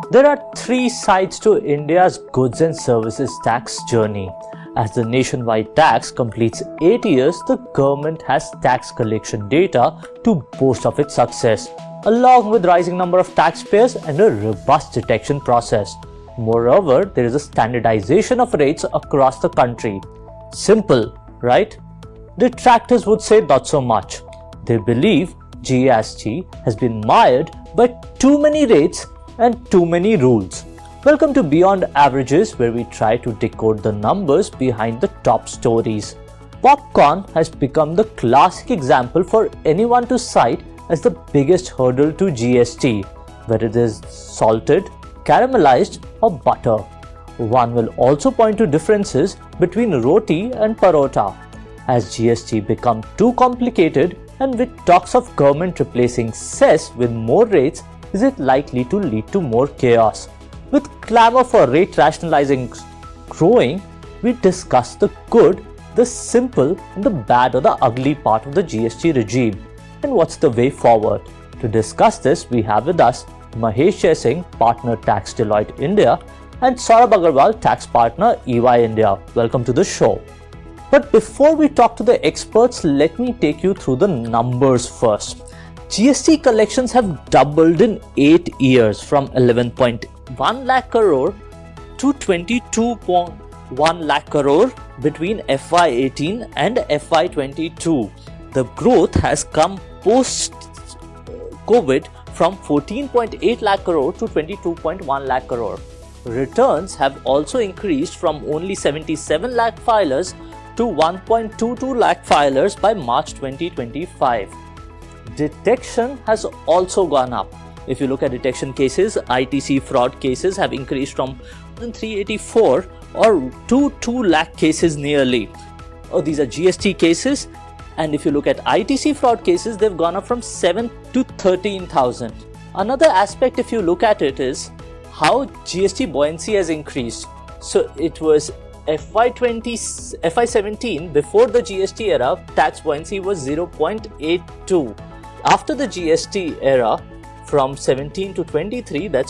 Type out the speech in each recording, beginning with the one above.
There are three sides to India's goods and services tax journey. As the nationwide tax completes 8 years, the government has tax collection data to boast of its success, along with rising number of taxpayers and a robust detection process. Moreover, there is a standardization of rates across the country. Simple, right? Detractors would say not so much. They believe GST has been mired by too many rates and too many rules. Welcome to Beyond Averages, where we try to decode the numbers behind the top stories. Popcorn has become the classic example for anyone to cite as the biggest hurdle to GST, whether it is salted, caramelized or butter. One will also point to differences between roti and parota. As GST become too complicated and with talks of government replacing cess with more rates, is it likely to lead to more chaos? With clamor for rate rationalizing growing, we discuss the good, the simple and the bad or the ugly part of the GST regime and what's the way forward. To discuss this, we have with us Mahesh Jaisingh, Partner Tax Deloitte India, and Saurabh Agarwal, Tax Partner EY India. Welcome to the show. But before we talk to the experts, let me take you through the numbers first. GST collections have doubled in 8 years from 11.1 lakh crore to 22.1 lakh crore between FY18 and FY22. The growth has come post-COVID from 14.8 lakh crore to 22.1 lakh crore. Returns have also increased from only 77 lakh filers to 1.22 lakh filers by March 2025. Detection has also gone up. If you look at detection cases, ITC fraud cases have increased from 384 or to 2 lakh cases nearly. These are GST cases, and if you look at ITC fraud cases, they've gone up from 7 to 13,000. Another aspect, if you look at it, is how GST buoyancy has increased. So it was FY17 before the GST era, tax buoyancy was 0.82. After the GST era, from 17 to 23, that's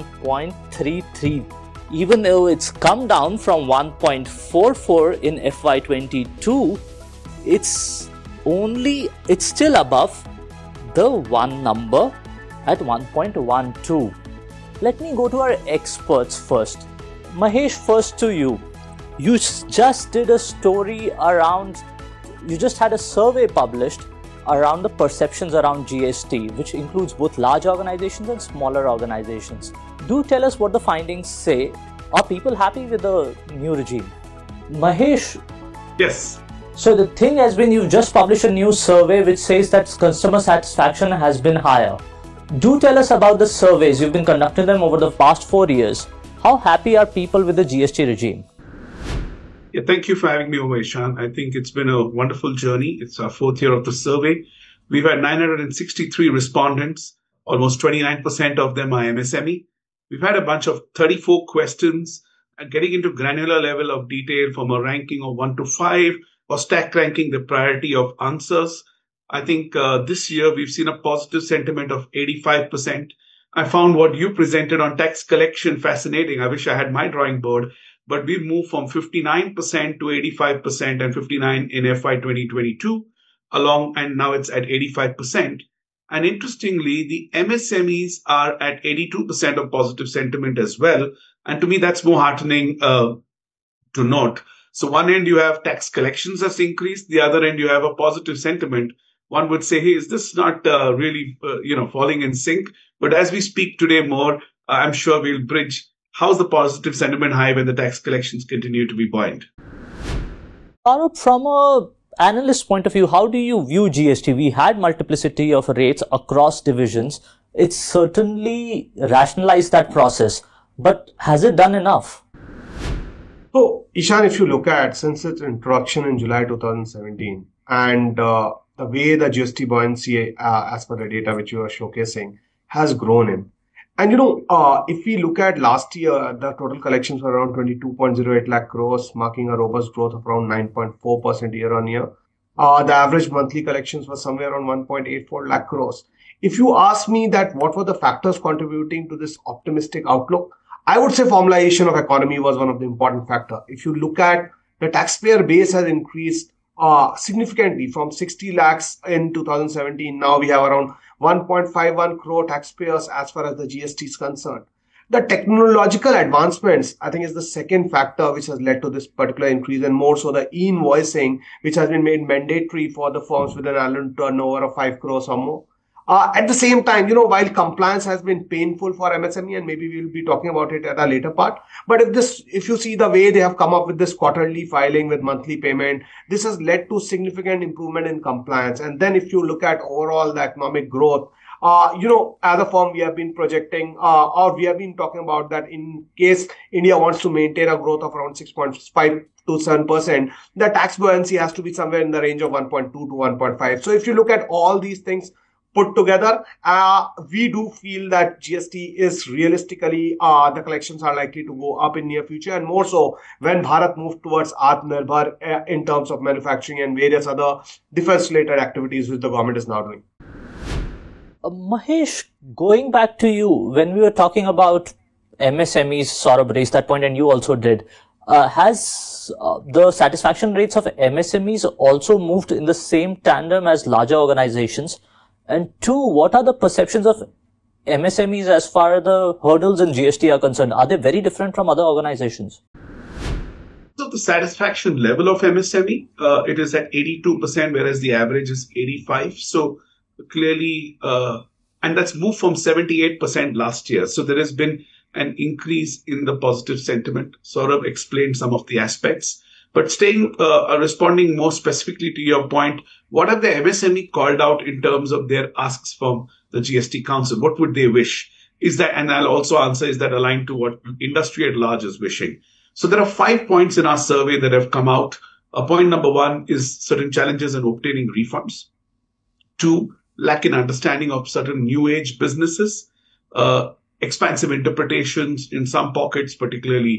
1.33. Even though it's come down from 1.44 in FY22, it's still above the one number at 1.12. Let me go to our experts first. Mahesh, first to you. You just did a story you just had a survey published around the perceptions around GST, which includes both large organizations and smaller organizations. Do tell us what the findings say. Are people happy with the new regime? Mahesh. Yes. So the thing has been, you've just published a new survey which says that customer satisfaction has been higher. Do tell us about the surveys. You've been conducting them over the past 4 years. How happy are people with the GST regime? Yeah, thank you for having me over, Ishan. I think it's been a wonderful journey. It's our 4th year of the survey. We've had 963 respondents. Almost 29% of them are MSME. We've had a bunch of 34 questions and getting into granular level of detail from a ranking of 1 to 5 or stack ranking the priority of answers. I think this year we've seen a positive sentiment of 85%. I found what you presented on tax collection fascinating. I wish I had my drawing board. But we've moved from 59% to 85% and 59% in FY 2022 and now it's at 85%. And interestingly, the MSMEs are at 82% of positive sentiment as well. And to me, that's more heartening to note. So one end you have tax collections has increased. The other end you have a positive sentiment. One would say, hey, is this not really falling in sync? But as we speak today more, I'm sure we'll bridge. How's the positive sentiment high when the tax collections continue to be buoyant? From an analyst point of view, how do you view GST? We had multiplicity of rates across divisions. It's certainly rationalized that process, but has it done enough? So, Ishan, if you look at since its introduction in July 2017 and the way the GST buoyancy, as per the data which you are showcasing, has grown in. And if we look at last year, the total collections were around 22.08 lakh crores, marking a robust growth of around 9.4% year on year. The average monthly collections were somewhere around 1.84 lakh crores. If you ask me that what were the factors contributing to this optimistic outlook, I would say formalization of economy was one of the important factor. If you look at the taxpayer base has increased significantly from 60 lakhs in 2017. Now we have around 1.51 crore taxpayers as far as the GST is concerned. The technological advancements, I think, is the second factor which has led to this particular increase, and more so the e-invoicing, which has been made mandatory for the firms with an annual turnover of 5 crores or more. At the same time, while compliance has been painful for MSME, and maybe we'll be talking about it at a later part, but if you see the way they have come up with this quarterly filing with monthly payment, this has led to significant improvement in compliance. And then if you look at overall the economic growth, as a firm, we have been projecting, or we have been talking about that in case India wants to maintain a growth of around 6.5 to 7%, the tax buoyancy has to be somewhere in the range of 1.2 to 1.5. So if you look at all these things put together, we do feel that GST is realistically, the collections are likely to go up in near future, and more so when Bharat moves towards Atmanirbhar in terms of manufacturing and various other defense-related activities which the government is now doing. Mahesh, going back to you, when we were talking about MSMEs, Saurabh raised that point and you also did. Has the satisfaction rates of MSMEs also moved in the same tandem as larger organizations? And two, what are the perceptions of MSMEs as far as the hurdles in GST are concerned? Are they very different from other organizations? So the satisfaction level of MSME, it is at 82%, whereas the average is 85%. So clearly, and that's moved from 78% last year. So there has been an increase in the positive sentiment. Saurabh explained some of the aspects. But responding more specifically to your point, what have the MSME called out in terms of their asks from the GST Council? What would they wish? And I'll also answer, is that aligned to what industry at large is wishing? So there are 5 points in our survey that have come out. Point number 1 is certain challenges in obtaining refunds. 2, lack in understanding of certain new age businesses. Expansive interpretations in some pockets, particularly,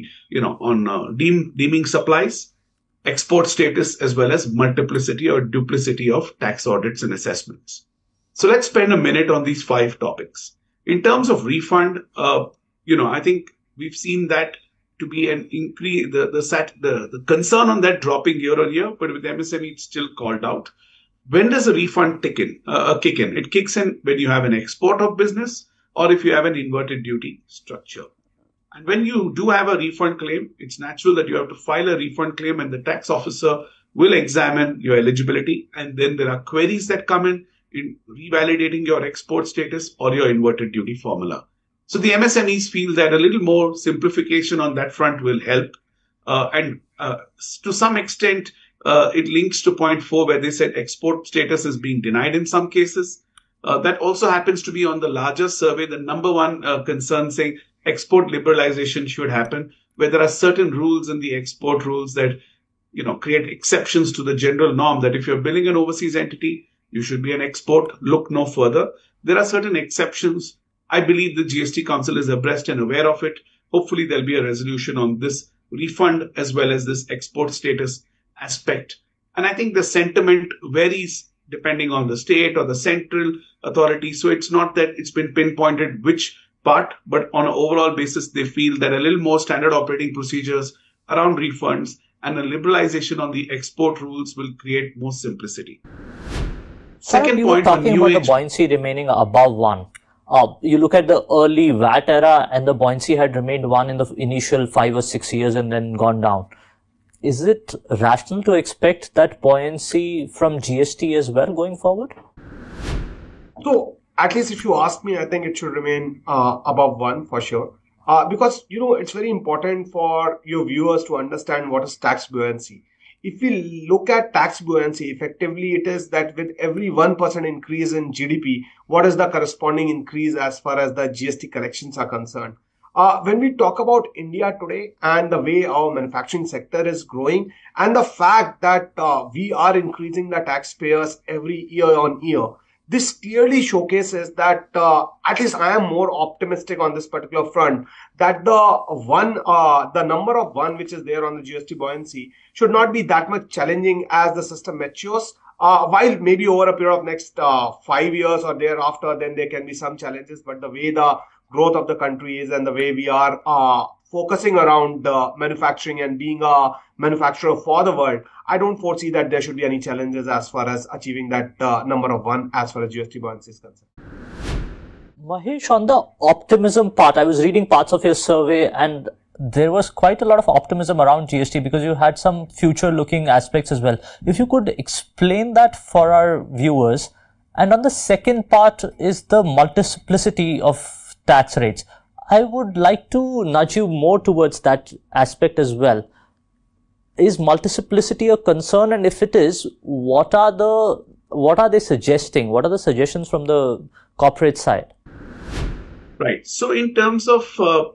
on deeming supplies. Export status, as well as multiplicity or duplicity of tax audits and assessments. So let's spend a minute on these 5 topics. In terms of refund, I think we've seen that to be an increase, the concern on that dropping year on year, but with MSME it's still called out. When does a refund kick in? It kicks in when you have an export of business or if you have an inverted duty structure. And when you do have a refund claim, it's natural that you have to file a refund claim and the tax officer will examine your eligibility. And then there are queries that come in revalidating your export status or your inverted duty formula. So the MSMEs feel that a little more simplification on that front will help. And to some extent, it links to point 4 where they said export status is being denied in some cases. That also happens to be on the larger survey, the number 1 concern saying export liberalization should happen, where there are certain rules in the export rules that, create exceptions to the general norm that if you're billing an overseas entity, you should be an export, look no further. There are certain exceptions. I believe the GST Council is abreast and aware of it. Hopefully there'll be a resolution on this refund as well as this export status aspect. And I think the sentiment varies depending on the state or the central authority. So it's not that it's been pinpointed which part, but on an overall basis, they feel that a little more standard operating procedures around refunds and a liberalization on the export rules will create more simplicity. Second point, talking about the buoyancy remaining above 1. You look at the early VAT era and the buoyancy had remained 1 in the initial 5 or 6 years and then gone down. Is it rational to expect that buoyancy from GST as well going forward? So, at least if you ask me, I think it should remain above 1 for sure. Because, it's very important for your viewers to understand what is tax buoyancy. If we look at tax buoyancy, effectively it is that with every 1% increase in GDP, what is the corresponding increase as far as the GST collections are concerned? When we talk about India today and the way our manufacturing sector is growing and the fact that we are increasing the taxpayers every year on year, this clearly showcases that at least I am more optimistic on this particular front, that the number of 1 which is there on the GST buoyancy should not be that much challenging as the system matures. While maybe over a period of next 5 years or thereafter, then there can be some challenges. But the way the growth of the country is and the way we are focusing around manufacturing and being a manufacturer for the world, I don't foresee that there should be any challenges as far as achieving that number of one as far as GST buoyancy is concerned. Mahesh, on the optimism part, I was reading parts of your survey and there was quite a lot of optimism around GST because you had some future looking aspects as well. If you could explain that for our viewers. And on the second part is the multiplicity of tax rates. I would like to nudge you more towards that aspect as well. Is multiplicity a concern? And if it is, what are they suggesting? What are the suggestions from the corporate side? Right. So in terms of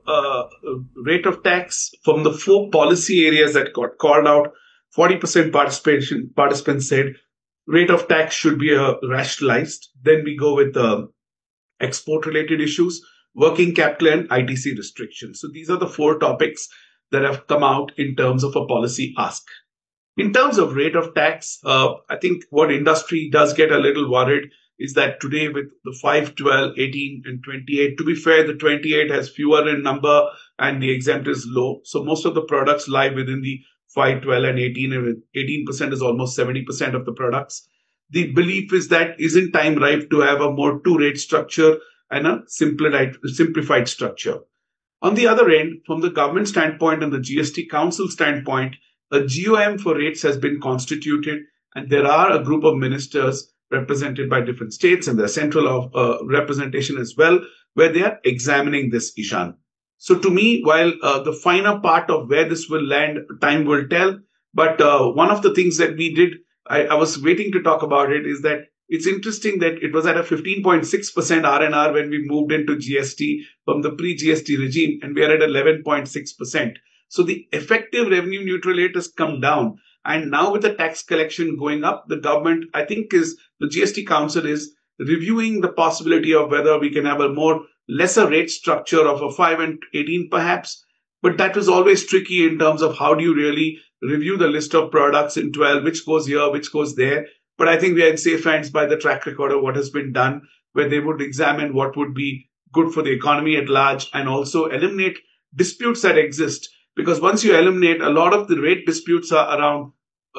rate of tax, from the 4 policy areas that got called out, 40% participants said rate of tax should be rationalized. Then we go with export-related issues, working capital, and ITC restrictions. So these are the 4 topics that have come out in terms of a policy ask. In terms of rate of tax, I think what industry does get a little worried is that today with the 5, 12, 18 and 28, to be fair, the 28 has fewer in number and the exempt is low. So most of the products lie within the 5, 12 and 18, and 18% is almost 70% of the products. The belief is that isn't time ripe to have a more 2-rate structure and a simplified structure. On the other end, from the government standpoint and the GST Council standpoint, a GOM for rates has been constituted and there are a group of ministers represented by different states and the central representation as well, where they are examining this, Ishan. So to me, while the finer part of where this will land, time will tell. But one of the things that we did, I was waiting to talk about it, is that it's interesting that it was at a 15.6% R&R when we moved into GST from the pre-GST regime, and we are at 11.6%. So the effective revenue neutral rate has come down. And now with the tax collection going up, the government, I think, the GST Council is reviewing the possibility of whether we can have a more lesser rate structure of a 5 and 18 perhaps. But that was always tricky in terms of how do you really review the list of products in 12, which goes here, which goes there. But I think we are in safe hands by the track record of what has been done, where they would examine what would be good for the economy at large and also eliminate disputes that exist. Because once you eliminate, a lot of the rate disputes are around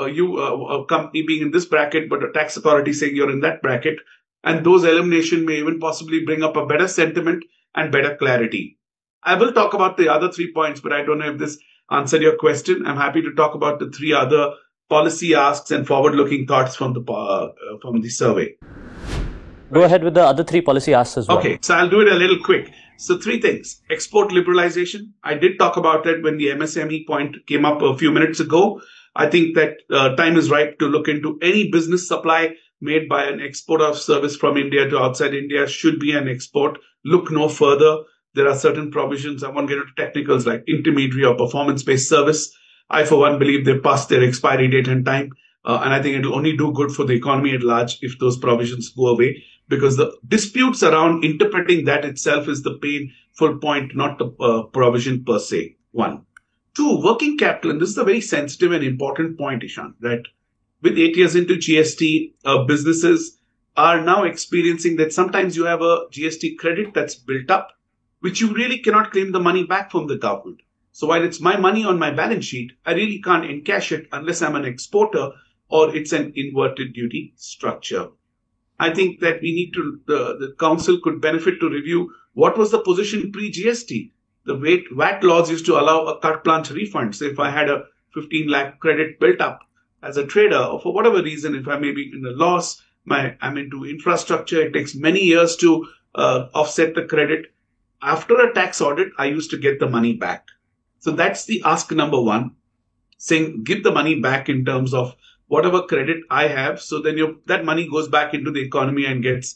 a company being in this bracket, but a tax authority saying you're in that bracket. And those elimination may even possibly bring up a better sentiment and better clarity. I will talk about the other 3 points, but I don't know if this answered your question. I'm happy to talk about the 3 other policy asks and forward-looking thoughts from the survey. Go ahead with the other 3 policy asks as well. Okay, so I'll do it a little quick. So 3 things. Export liberalization. I did talk about it when the MSME point came up a few minutes ago. I think that time is ripe to look into any business supply made by an exporter of service from India to outside India should be an export. Look no further. There are certain provisions. I won't get into technicals like intermediary or performance-based service. I, for one, believe they've passed their expiry date and time. And I think it'll only do good for the economy at large if those provisions go away, because the disputes around interpreting that itself is the painful point, not the provision per se. 1. 2, working capital. And this is a very sensitive and important point, Ishan, that with 8 years into GST, businesses are now experiencing that sometimes you have a GST credit that's built up, which you really cannot claim the money back from the government. So while it's my money on my balance sheet, I really can't encash it unless I'm an exporter or it's an inverted duty structure. I think that we need to, the council could benefit to review what was the position pre-GST. The VAT laws used to allow a carte blanche refund. So if I had a 15 lakh credit built up as a trader, or for whatever reason, if I may be in a loss, I'm into infrastructure, it takes many years to offset the credit. After a tax audit, I used to get the money back. So that's the ask number 1, saying give the money back in terms of whatever credit I have. So then that money goes back into the economy and gets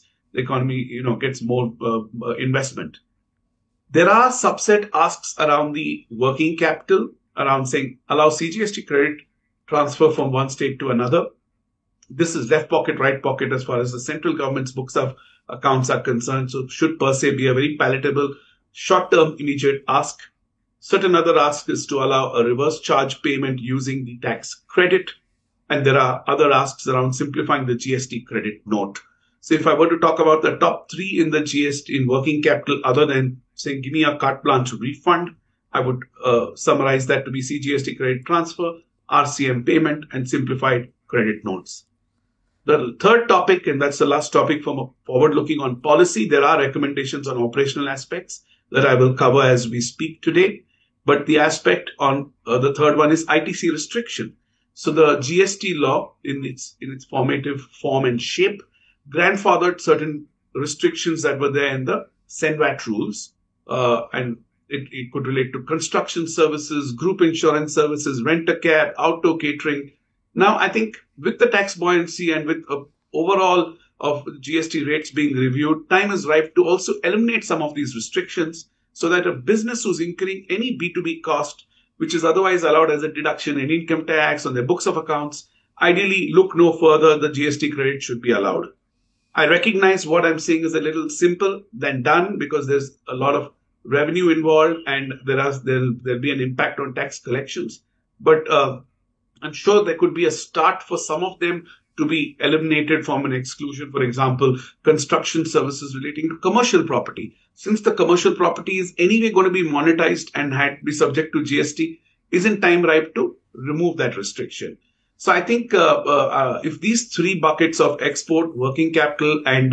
more investment. There are subset asks around the working capital, around saying allow CGST credit transfer from one state to another. This is left pocket, right pocket as far as the central government's books of accounts are concerned. So should per se be a very palatable short-term immediate ask. Certain other ask is to allow a reverse charge payment using the tax credit. And there are other asks around simplifying the GST credit note. So if I were to talk about the top three in the GST in working capital, other than saying, give me a carte blanche refund, I would summarize that to be CGST credit transfer, RCM payment, and simplified credit notes. The third topic, and that's the last topic from a forward-looking on policy, there are recommendations on operational aspects that I will cover as we speak today. But the aspect on the third one is ITC restriction. So the GST law, in its formative form and shape, grandfathered certain restrictions that were there in the CENVAT rules, and it could relate to construction services, group insurance services, rent-a-car, outdoor catering. Now, I think with the tax buoyancy and with overall of GST rates being reviewed, time is ripe to also eliminate some of these restrictions so that a business who's incurring any B2B cost, which is otherwise allowed as a deduction in income tax on their books of accounts, ideally look no further, the GST credit should be allowed. I recognize what I'm saying is a little simple than done because there's a lot of revenue involved and there'll be an impact on tax collections. But I'm sure there could be a start for some of them to be eliminated from an exclusion. For example, construction services relating to commercial property. Since the commercial property is anyway going to be monetized and had to be subject to GST, isn't time ripe to remove that restriction? So I think if these three buckets of export, working capital, and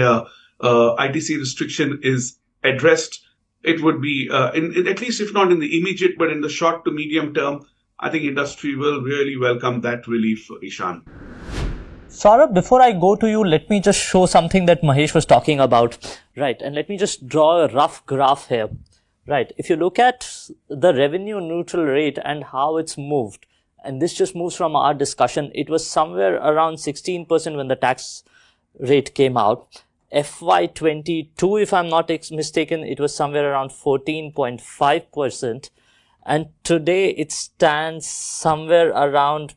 ITC restriction is addressed, it would be, at least if not in the immediate, but in the short to medium term, I think industry will really welcome that relief, Ishan. Saurabh, before I go to you, let me just show something that Mahesh was talking about. Right. And let me just draw a rough graph here. Right. If you look at the revenue neutral rate and how it's moved, and this just moves from our discussion, it was somewhere around 16% when the tax rate came out. FY22, if I'm not mistaken, it was somewhere around 14.5%. And today it stands somewhere around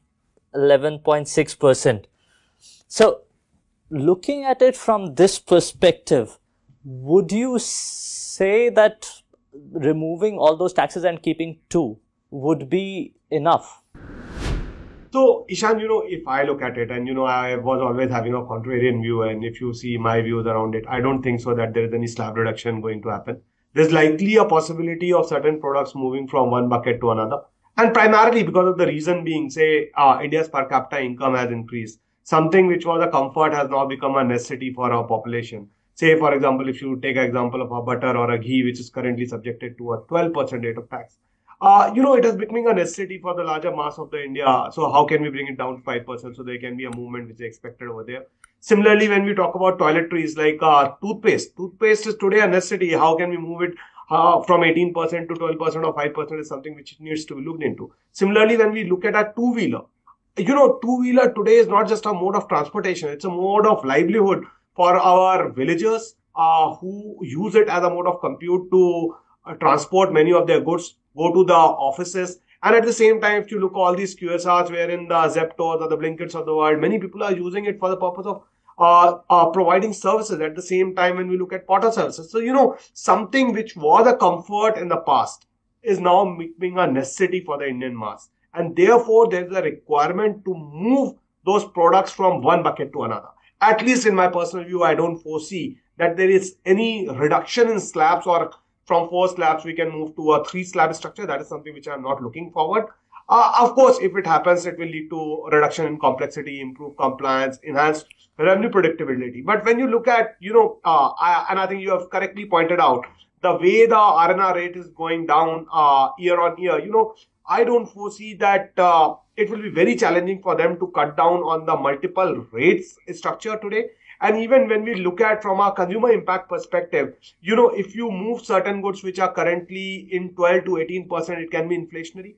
11.6%. So looking at it from this perspective, would you say that removing all those taxes and keeping 2 would be enough? So, Ishan, if I look at it, and, I was always having a contrarian view, and if you see my views around it, I don't think so that there is any slab reduction going to happen. There's likely a possibility of certain products moving from one bucket to another. And primarily because of the reason being, say, India's per capita income has increased. Something which was a comfort has now become a necessity for our population. Say, for example, if you take an example of a butter or a ghee, which is currently subjected to a 12% rate of tax. It is becoming a necessity for the larger mass of the India. So how can we bring it down to 5% so there can be a movement which is expected over there? Similarly, when we talk about toiletries like toothpaste is today a necessity. How can we move it from 18% to 12% or 5% is something which needs to be looked into. Similarly, when we look at a two-wheeler, two-wheeler today is not just a mode of transportation. It's a mode of livelihood for our villagers who use it as a mode of compute to transport many of their goods, go to the offices. And at the same time, if you look at all these QSRs wherein the Zeptos or the Blinkits of the world, many people are using it for the purpose of providing services at the same time when we look at porter services. So, something which was a comfort in the past is now becoming a necessity for the Indian mass. And therefore, there is a requirement to move those products from one bucket to another. At least in my personal view, I don't foresee that there is any reduction in slabs, or from 4 slabs, we can move to a 3 slab structure. That is something which I'm not looking forward. Of course, if it happens, it will lead to reduction in complexity, improved compliance, enhanced revenue predictability. But when you look at, and I think you have correctly pointed out, the way the RNR rate is going down year on year, I don't foresee that it will be very challenging for them to cut down on the multiple rates structure today. And even when we look at from a consumer impact perspective, if you move certain goods which are currently in 12 to 18%, it can be inflationary.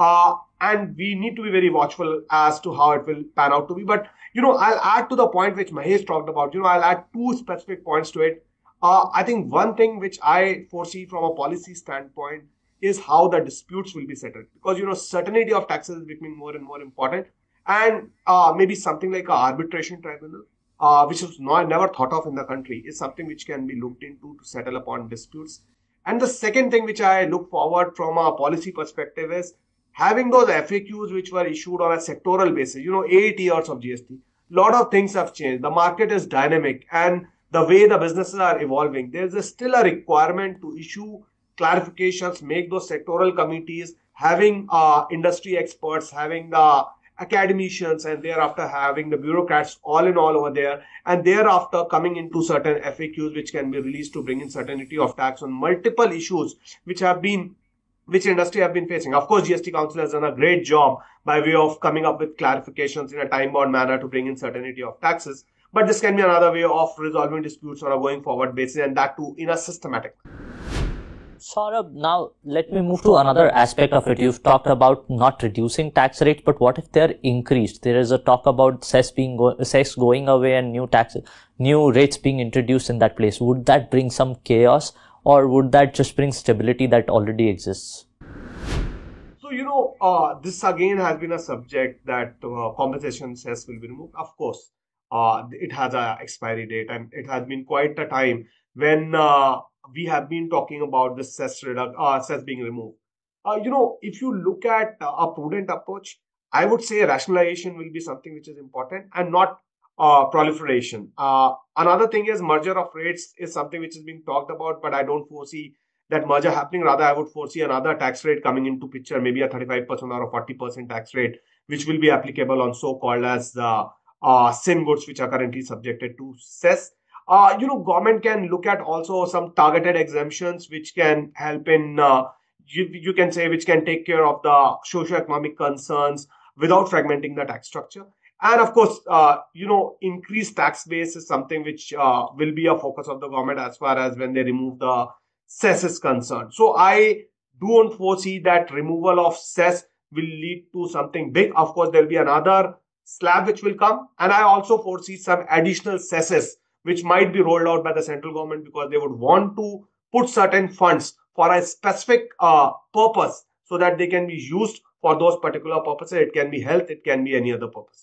And we need to be very watchful as to how it will pan out to be. But, I'll add to the point which Mahesh talked about. I'll add 2 specific points to it. I think one thing which I foresee from a policy standpoint is how the disputes will be settled. Because, certainty of taxes is becoming more and more important. And maybe something like an arbitration tribunal, which was never thought of in the country, is something which can be looked into to settle upon disputes. And the second thing which I look forward from a policy perspective is having those FAQs which were issued on a sectoral basis, 8 years of GST, lot of things have changed. The market is dynamic, and the way the businesses are evolving, still a requirement to issue clarifications, make those sectoral committees, having industry experts, having the academicians, and thereafter having the bureaucrats all in all over there, and thereafter coming into certain FAQs which can be released to bring in certainty of tax on multiple issues which industry have been facing. Of course, GST Council has done a great job by way of coming up with clarifications in a time-bound manner to bring in certainty of taxes. But this can be another way of resolving disputes on a going forward basis, and that too in a systematic way. Saurabh, now let me move to another aspect of it. You've talked about not reducing tax rates, but what if they're increased? There is a talk about cess going away and new rates being introduced in that place. Would that bring some chaos, or would that just bring stability that already exists? So, this again has been a subject that compensation cess will be removed. Of course, it has a expiry date, and it has been quite a time when we have been talking about the cess being removed. If you look at a prudent approach, I would say rationalization will be something which is important and not proliferation. Another thing is merger of rates is something which is being talked about, but I don't foresee that merger happening. Rather, I would foresee another tax rate coming into picture, maybe a 35% or a 40% tax rate, which will be applicable on so-called as the sin goods, which are currently subjected to cess. Government can look at also some targeted exemptions, which can help in, you can say, which can take care of the socio-economic concerns without fragmenting the tax structure. And of course, increased tax base is something which will be a focus of the government as far as when they remove the cess is concerned. So I don't foresee that removal of cess will lead to something big. Of course, there will be another slab which will come. And I also foresee some additional cesses which might be rolled out by the central government, because they would want to put certain funds for a specific purpose so that they can be used for those particular purposes. It can be health, it can be any other purpose.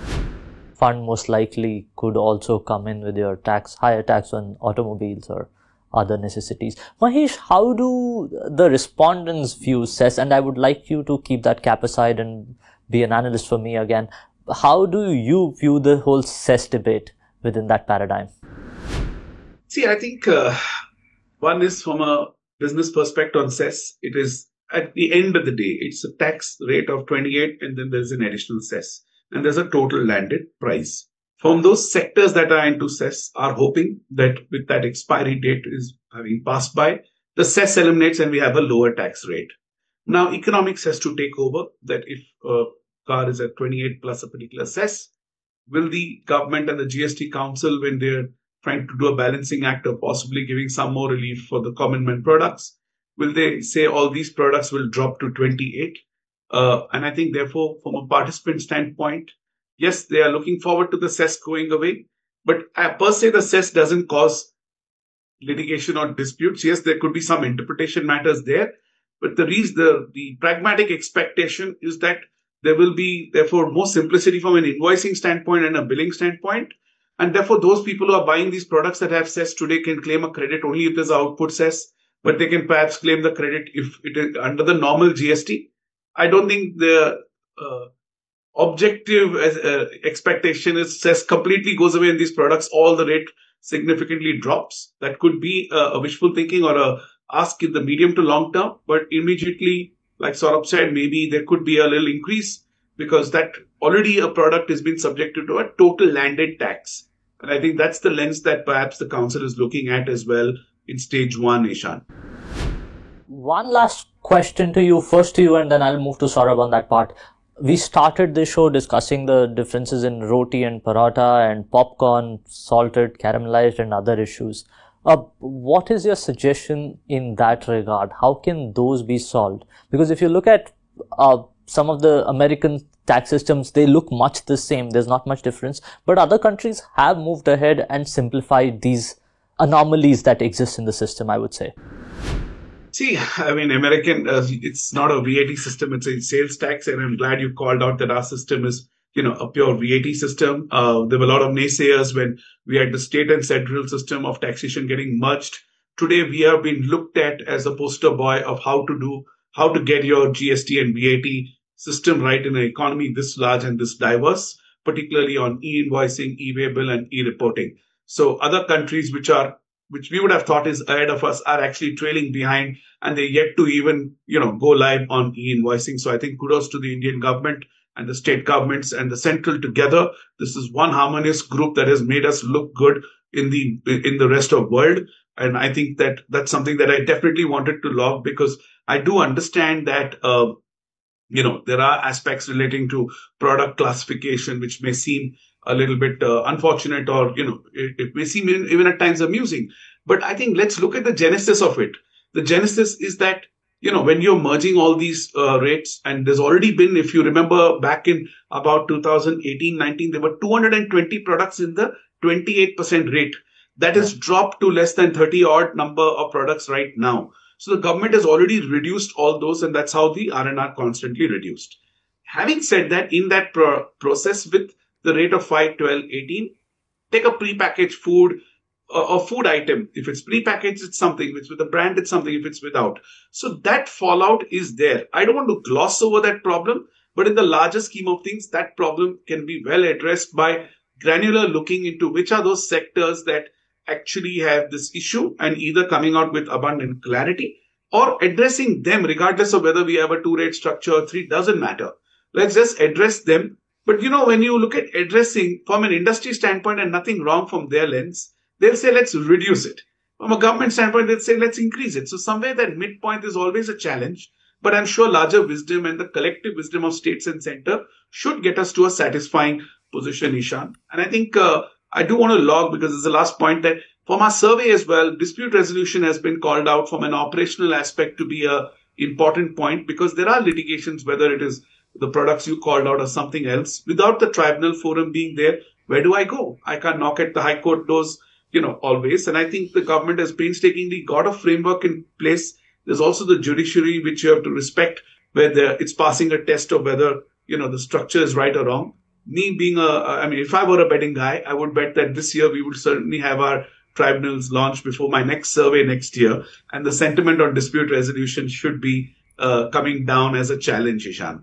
Fund most likely could also come in with your higher tax on automobiles or other necessities. Mahesh, how do the respondents view cess? And I would like you to keep that cap aside and be an analyst for me again. How do you view the whole cess debate within that paradigm? See, I think one is from a business perspective on cess. It is at the end of the day, it's a tax rate of 28, and then there's an additional cess, and there's a total landed price. From those sectors that are into cess are hoping that with that expiry date is having passed by, the cess eliminates and we have a lower tax rate. Now, economics has to take over that if a car is at 28 plus a particular cess, will the government and the GST Council, when they're trying to do a balancing act of possibly giving some more relief for the common man products, will they say all these products will drop to 28? And I think, therefore, from a participant standpoint, yes, they are looking forward to the cess going away. But per se, the cess doesn't cause litigation or disputes. Yes, there could be some interpretation matters there. But the pragmatic expectation is that there will be, therefore, more simplicity from an invoicing standpoint and a billing standpoint. And therefore, those people who are buying these products that have cess today can claim a credit only if there's output cess, but they can perhaps claim the credit if it is under the normal GST. I don't think the objective expectation is cess completely goes away in these products, all the rate significantly drops. That could be a wishful thinking or a ask in the medium to long term, but immediately, like Saurabh said, maybe there could be a little increase because that already a product has been subjected to a total landed tax. And I think that's the lens that perhaps the council is looking at as well in stage one, Ishan. One last question to you, first to you, and then I'll move to Saurabh on that part. We started this show discussing the differences in roti and paratha and popcorn, salted, caramelized, and other issues. What is your suggestion in that regard? How can those be solved? Because if you look at some of the American tax systems, they look much the same. There's not much difference. But other countries have moved ahead and simplified these anomalies that exist in the system, I would say. See, I mean, American, it's not a VAT system, it's a sales tax. And I'm glad you called out that our system is, a pure VAT system. There were a lot of naysayers when we had the state and central system of taxation getting merged. Today, we have been looked at as a poster boy of how how to get your GST and VAT system right in an economy this large and this diverse, particularly on e-invoicing, e-way bill, and e-reporting. So other countries which we would have thought is ahead of us are actually trailing behind, and they're yet to even go live on e-invoicing. So I think kudos to the Indian government and the state governments and the central together. This is one harmonious group that has made us look good in the rest of world. And I think that that's something that I definitely wanted to log, because I do understand that there are aspects relating to product classification which may seem a little bit unfortunate, or it may seem even at times amusing. But I think let's look at the genesis of it. The genesis is that when you're merging all these rates, and there's already been, if you remember back in about 2018-19, there were 220 products in the 28% rate. That has dropped to less than 30 odd number of products right now. So the government has already reduced all those, and that's how the RNR constantly reduced. Having said that, in that process with the rate of 5, 12, 18, take a prepackaged food or food item. If it's prepackaged, it's something. If it's with a brand, it's something. If it's without. So that fallout is there. I don't want to gloss over that problem, but in the larger scheme of things, that problem can be well addressed by granular looking into which are those sectors that actually have this issue, and either coming out with abundant clarity or addressing them, regardless of whether we have a two-rate structure or three, doesn't matter. Let's just address them. But when you look at addressing from an industry standpoint, and nothing wrong from their lens, they'll say, let's reduce it. From a government standpoint, they'll say, let's increase it. So somewhere that midpoint is always a challenge. But I'm sure larger wisdom and the collective wisdom of states and center should get us to a satisfying position, Ishan. And I think I do want to log, because it's the last point, that from our survey as well, dispute resolution has been called out from an operational aspect to be a important point, because there are litigations, whether it is the products you called out or something else. Without the tribunal forum being there, where do I go? I can't knock at the high court doors, always. And I think the government has painstakingly got a framework in place. There's also the judiciary, which you have to respect, where it's passing a test of whether, the structure is right or wrong. Me being if I were a betting guy, I would bet that this year we would certainly have our tribunals launched before my next survey next year. And the sentiment on dispute resolution should be coming down as a challenge, Ishan.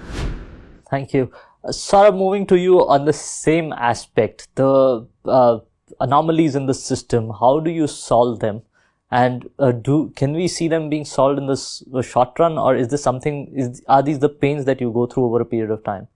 Thank you. Saurabh, moving to you on the same aspect, the anomalies in the system, how do you solve them? And can we see them being solved in the short run, or is this are these the pains that you go through over a period of time?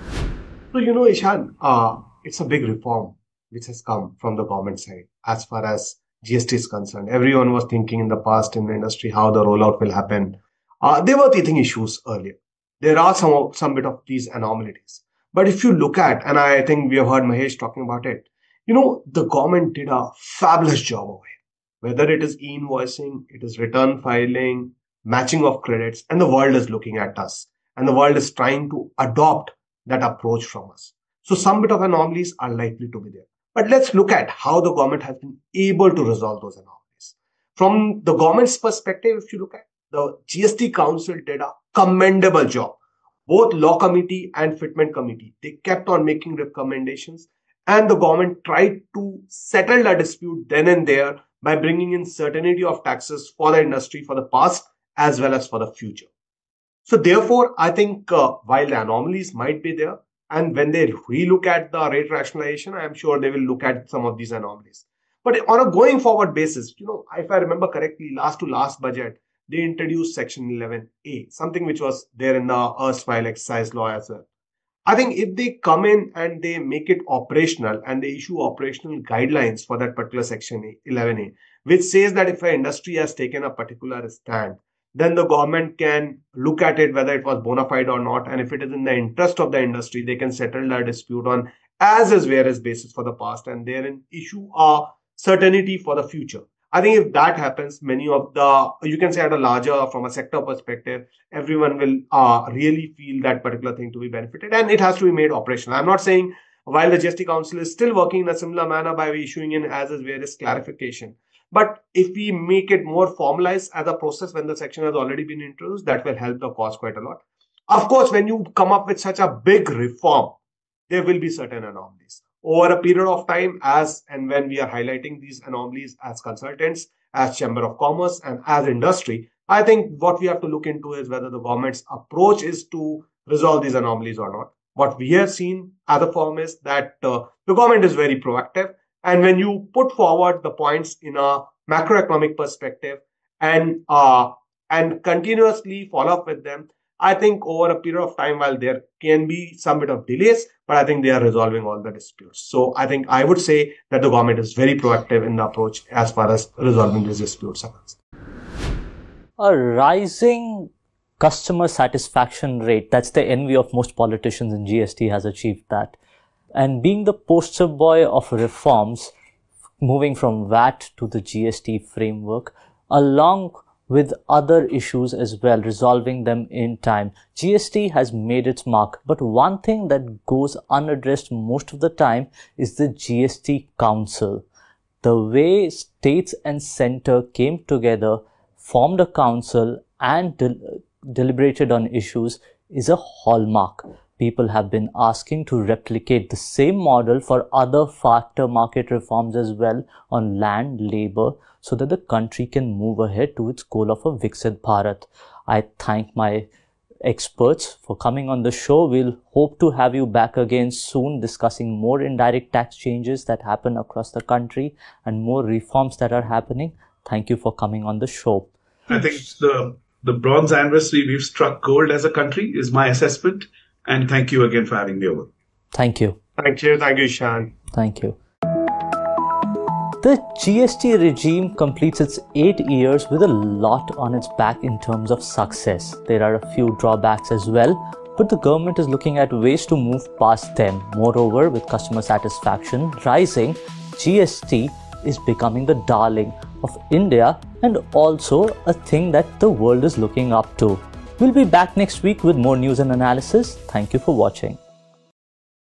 So, Ishan, it's a big reform which has come from the government side as far as GST is concerned. Everyone was thinking in the past in the industry how the rollout will happen. They were teething issues earlier. There are some bit of these anomalies. But if you look at, and I think we have heard Mahesh talking about it, the government did a fabulous job over here. Whether it is e-invoicing, it is return filing, matching of credits, and the world is looking at us. And the world is trying to adopt that approach from us. So some bit of anomalies are likely to be there. But let's look at how the government has been able to resolve those anomalies. From the government's perspective, if you look at the GST Council did a commendable job. Both Law Committee and Fitment Committee, they kept on making recommendations, and the government tried to settle the dispute then and there by bringing in certainty of taxes for the industry for the past as well as for the future. So therefore, I think while the anomalies might be there, and when they relook at the rate rationalization, I am sure they will look at some of these anomalies. But on a going forward basis, if I remember correctly, last to last budget, they introduced Section 11A, something which was there in the erstwhile excise law as well. I think if they come in and they make it operational and they issue operational guidelines for that particular Section 11A, which says that if an industry has taken a particular stand, then the government can look at it whether it was bona fide or not. And if it is in the interest of the industry, they can settle the dispute on as is where is basis for the past and therein issue a certainty for the future. I think if that happens, many of you can say at a larger, from a sector perspective, everyone will really feel that particular thing to be benefited, and it has to be made operational. I'm not saying while the GST Council is still working in a similar manner by issuing in as is various clarification. But if we make it more formalized as a process when the section has already been introduced, that will help the cause quite a lot. Of course, when you come up with such a big reform, there will be certain anomalies. Over a period of time, as and when we are highlighting these anomalies as consultants, as Chamber of Commerce, and as industry, I think what we have to look into is whether the government's approach is to resolve these anomalies or not. What we have seen as a firm is that the government is very proactive. And when you put forward the points in a macroeconomic perspective and continuously follow up with them, I think over a period of time, while there can be some bit of delays, but I think they are resolving all the disputes. So I think I would say that the government is very proactive in the approach as far as resolving these disputes are concerned. A rising customer satisfaction rate, that's the envy of most politicians in GST, has achieved that. And being the poster boy of reforms, moving from VAT to the GST framework, along with other issues as well, resolving them in time, GST has made its mark. But one thing that goes unaddressed most of the time is the GST Council. The way states and center came together, formed a council and deliberated on issues is a hallmark. People have been asking to replicate the same model for other factor market reforms as well on land, labor, so that the country can move ahead to its goal of a Viksit Bharat. I thank my experts for coming on the show. We'll hope to have you back again soon, discussing more indirect tax changes that happen across the country and more reforms that are happening. Thank you for coming on the show. I think the bronze anniversary, we've struck gold as a country, is my assessment. And thank you again for having me over. Thank you. Thank you. Thank you, Ishan. Thank you. The GST regime completes its 8 years with a lot on its back in terms of success. There are a few drawbacks as well, but the government is looking at ways to move past them. Moreover, with customer satisfaction rising, GST is becoming the darling of India and also a thing that the world is looking up to. We'll be back next week with more news and analysis. Thank you for watching.